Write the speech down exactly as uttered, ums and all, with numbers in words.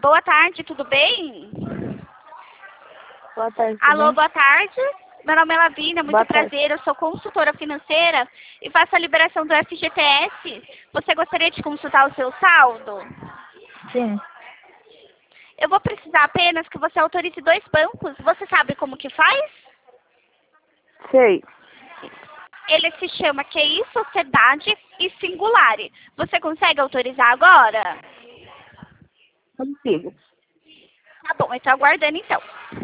Boa tarde, tudo bem? Boa tarde. Alô, Tudo boa tarde. Meu nome é Lavínia, muito Boa prazer. Eu sou consultora financeira e faço a liberação do F G T S. Você gostaria de consultar o seu saldo? bem? Sim. Eu vou precisar apenas que você autorize dois bancos. Você sabe como que faz? Sei. Ele se chama Q I Sociedade e Singulare. Você consegue autorizar agora? Consigo. Tá bom, eu tô aguardando então.